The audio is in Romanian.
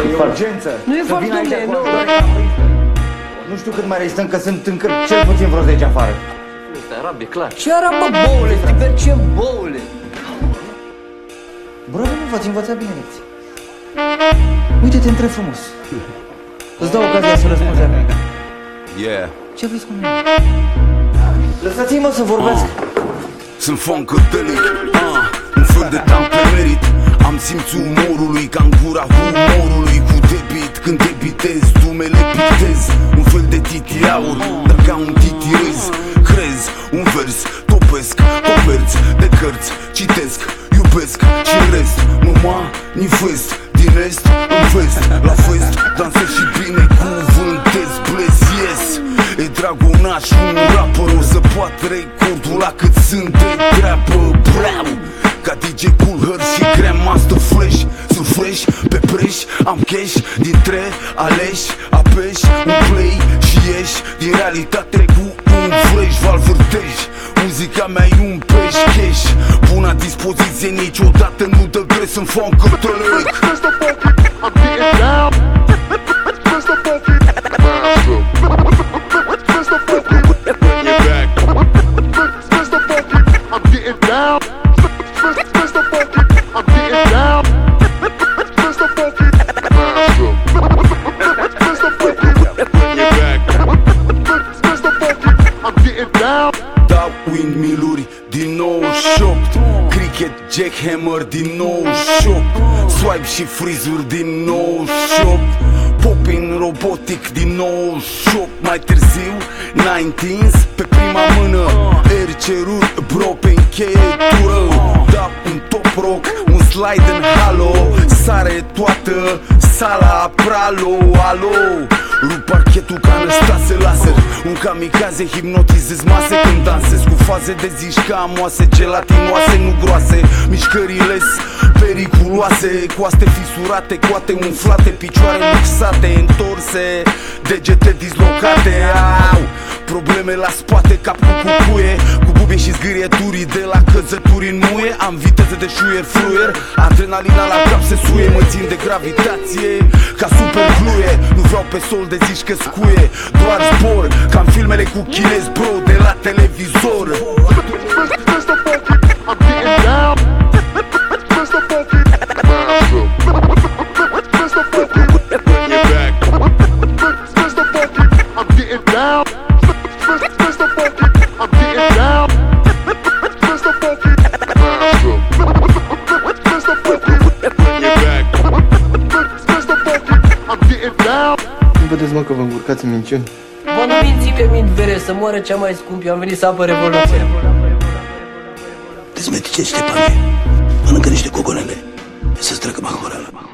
e urgență. Nu e fals, domnule, nu. Nu știu cât mai rezistăm, că sunt încă cel puțin vreo 10 afară. Ăsta e arab, e clar. Ce arab, bă, boule, divergent, boule. Bravo, nu v-ați învățat bine lecții. Uite, te întreb frumos. Îți dau ocazia să răspunzi la mine. Ce vreți cu mine? Lăsați-mă să vorbesc. Sunt funkadelic, un fel de tamperit. Am simțul umorului ca în gura humorului. Cu debit, când debitez, dumele pictez. Un fel de titiaur, dar ca un titirez. Crez, un vers, topesc, coperți de cărți. Citesc, iubesc și rest. Mă manifest din est în vest. La fest, dansez și binecuvântez. Bless, yes. E Dragonaș, un rapper. O să poată recordul la cât sunt de treabă. Breau ca DJ Cool Herc și Grandmaster Flash. Sunt fresh, pe preș, am cash. Dintre aleși, apeși un play și ieși din realitate cu un fresh valvârtej. Muzica mea e un peș cash. Pun la dispoziție, niciodată nu dă greș. Sunt funkadelic. I'm getting down. Mr. Funky Master. Mr. Funky, bring it back. Mr. Funky, I'm getting down. Mr. Funky, I'm getting down. Mr. Funky Master. Mr. Funky, bring it back. Mr. Funky, I'm getting down. Da windmill-uri din 98. Cricket, jackhammer din 98. Swipe și frizuri din 98. Popin robotic din 98. Mai târziu, 19 pe prima mână. Air cerut, bro, pe încheietură. Da, un top rock, un slide în halo. Sare toată sala, pralo, alo. Rup parchetul ca Năstase Laser. Un kamikaze, hipnotizez mase când dansez. Cu faze de zișca amoase, gelatinoase, nu groase. Mișcările-s periculoase. Coaste fisurate, coate umflate, picioare luxate, întorse, degete dislocate. Au! Probleme la spate, cap cu cucuie. Cu bube și zgârieturi de la căzături în muie. Am viteză de șuier, fluier. Adrenalina la cap se suie. Mă țin de gravitație ca superfluie. Nu vreau pe sol de zici că scuie. Doar zbor, ca în filmele cu chinezi, bro, de la televizor. Mr. Funky, I'm getting down. Mr. Funky Master. Mr. Funky, bring it back. Mr. Funky, I'm getting down. Mr. Funky, I'm getting down. Mr. Funky Master. Mr. Funky, bring it back. Mr. Funky, I'm getting down. Nu vedeți, mă, că vă încurcați în minciuni? Bă, nu minți pe mint vere, să moară cea mai scump. Eu am venit să apăr revoluția. Dezmeticește, pane. Mănâncă niște coconele. Să-ți treacă mahmoreala.